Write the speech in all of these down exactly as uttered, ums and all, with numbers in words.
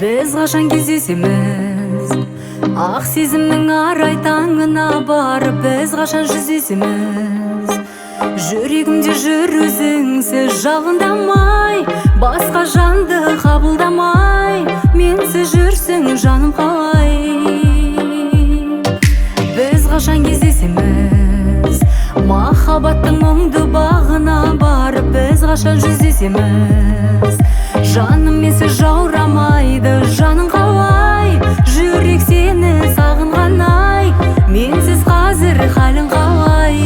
Біз қашан кездесеміз, ақ сезімнің арай таңына барып біз қашан жүздесеміз. Жүрегімде жүр өзіңсіз жалындамай, басқа жанды қабылдамай, менсіз жүрсің жаным қалай. Біз қашан кездесеміз, махаббаттың мұңды бағына барып біз қашан жүздесеміз. Жаным менсіз жаурамайды, жаның қалай, жүрек сені сағынған ай, менсіз қазір халің қалай.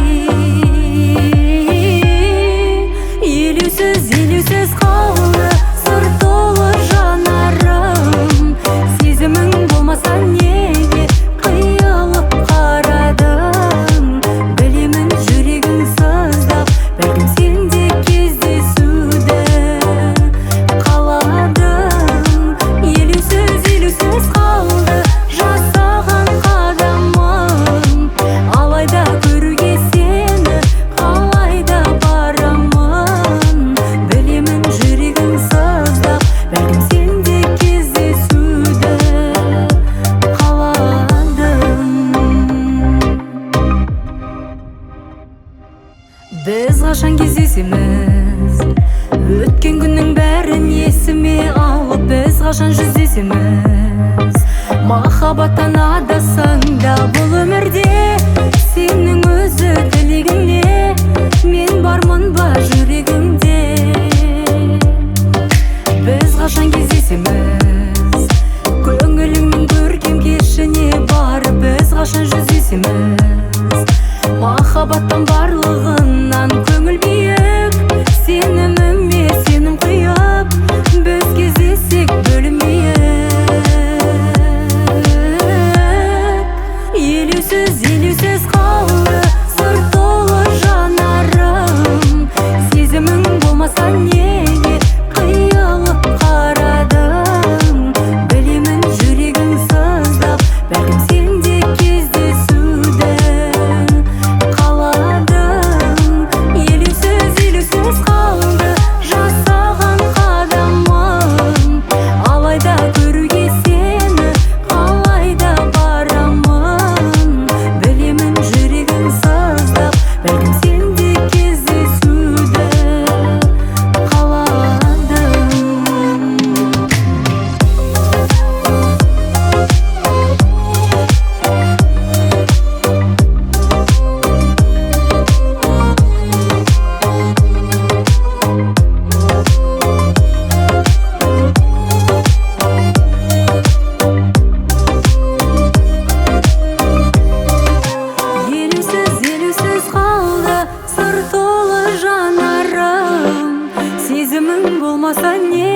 Елеусіз, елеусіз қалды сыр толы жанарым, сезімің болмаса неге қиылып қарадың. Білемін жүрегің сыздап, бәлкім сен де кездесуді қаладың. Елеусіз, елеусіз қалды жасаған қадамым, алайда көруге сені қалайда барамын. Білемін жүрегің сыздап, бәлкім сен де кездесуді қаладың. Біз қашан кездесеміз, өткен күннің бәрін есіме алып біз қашан жүздесеміз. Махаббаттан адасаң да бұл өмірде сенің өзі тілегіңе, мен бармын ба жүрегіңде. Біз қашан кездесеміз, көңіліңнің көркем кешіне барып біз қашан жүздесеміз. Махаббаттан барлығынан көңіл биік, сеніміме сенім құйып біз кездессек бөлінбейік. Елеусіз, елеусіз қалды сыр толы жанарым, сезімің болмаса неге қиылып қарадың. Білемін жүрегің сыздап, бәлкім сен де кездесуді қаладың. Елеусіз, елеусіз қалды жасаған қадамым, алайда көруге сені қалайда барамын. Білемін жүрегің сыздап, бәлкім сен де кездесуді қаладың. Елеусіз, елеусіз қалды сыр толы жанарым, сезімің болмаса не